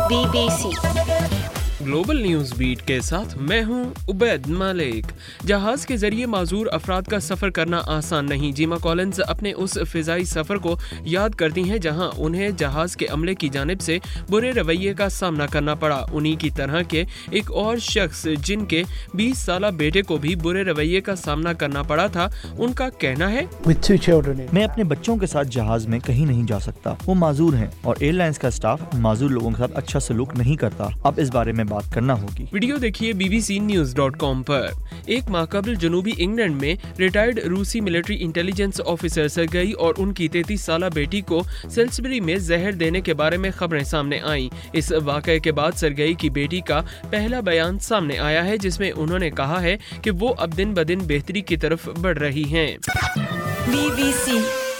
BBC global news beat के साथ मैं हूं उबैद मलिक। जहाज के जरिए माजूर अफराद का सफर करना आसान नहीं। जिमा कॉलिन्स अपने उस फिजाई सफर को याद करती हैं जहां उन्हें जहाज के अमले की जानिब से बुरे रवैये का सामना करना पड़ा। उन्हीं की तरह के एक और शख्स जिनके 20 साला बेटे को भी बुरे रवैये का सामना करना पड़ा था, उनका कहना है, मैं अपने बच्चों के साथ जहाज में कहीं नहीं जा सकता। वो माजूर हैं और एयरलाइंस का स्टाफ माजूर लोगों के साथ अच्छा सलूक नहीं करता। अब इस बारे में बात करना होगी। वीडियो देखिए bbcnews.com पर। एक माह कबल जनूबी इंग्लैंड में रिटायर्ड रूसी मिलिट्री इंटेलिजेंस ऑफिसर सरगई और उनकी 33 साला बेटी को सेल्सबरी में जहर देने के बारे में खबरें सामने आईं। इस वाकये के बाद सरगई की बेटी का पहला बयान सामने आया है, जिसमें उन्होंने कहा है कि वो अब दिन ब दिन बेहतरी की तरफ बढ़ रही हैं। BBC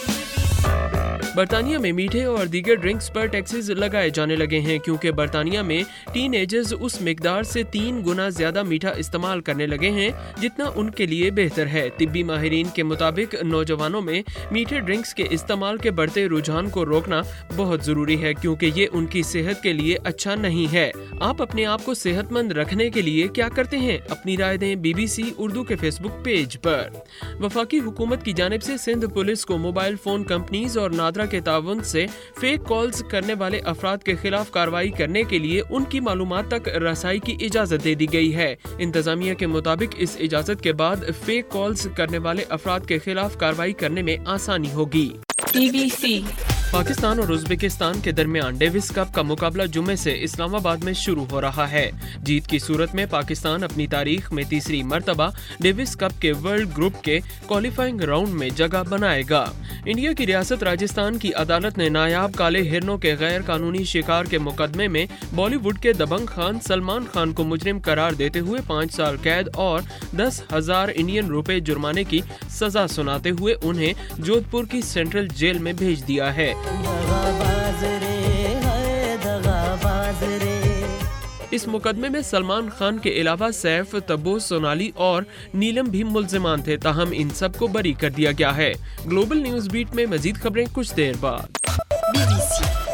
बरतानिया में मीठे और दीगर ड्रिंक्स पर टैक्सेस लगाए जाने लगे हैं, क्योंकि बरतानिया में टीनएजर्स उस मिकदार से 3 गुना ज्यादा मीठा इस्तेमाल करने लगे हैं जितना उनके लिए बेहतर है। तिब्बी माहिरीन के मुताबिक नौजवानों में मीठे ड्रिंक्स के इस्तेमाल के बढ़ते रुझान को रोकना बहुत जरूरी है, क्योंकि ये उनकी सेहत के लिए अच्छा नहीं है। आप अपने आप को सेहतमंद रखने के लिए क्या करते हैं? अपनी राय दें BBC उर्दू के फेसबुक पेज पर। वफाकी हुकूमत की जानिब से सिंध पुलिस को मोबाइल फोन कंपनीज और नादरा के ताउन से फेक कॉल्स करने वाले अफराद के खिलाफ कार्रवाई करने के लिए उनकी मालूमात तक रसाई की इजाजत दे दी गई है। इंतजामिया के मुताबिक इस इजाजत के बाद फेक कॉल्स करने वाले अफराद के खिलाफ कार्रवाई करने में आसानी होगी। BBC पाकिस्तान और उज़्बेकिस्तान के दरमियान डेविस कप का मुकाबला जुमे से इस्लामाबाद में शुरू हो रहा है। जीत की सूरत में पाकिस्तान अपनी तारीख में तीसरी मर्तबा डेविस कप के वर्ल्ड ग्रुप के क्वालिफाइंग राउंड में जगह बनाएगा। इंडिया की रियासत राजस्थान की अदालत ने नायाब काले हिरनों के गैर कानूनी शिकार के मुकदमे में बॉलीवुड के दबंग खान सलमान खान को मुजरिम करार देते हुए 5 साल कैद और 10,000 इंडियन रुपए जुर्माने की सजा सुनाते हुए उन्हें जोधपुर की सेंट्रल जेल में भेज दिया है। इस मुकदमे में सलमान खान के अलावा सैफ, तब्बू, सोनाली और नीलम भी मुल्जिमान थे, ताहम इन सब को बरी कर दिया गया है। ग्लोबल न्यूज बीट में मजीद खबरें कुछ देर बाद। BBC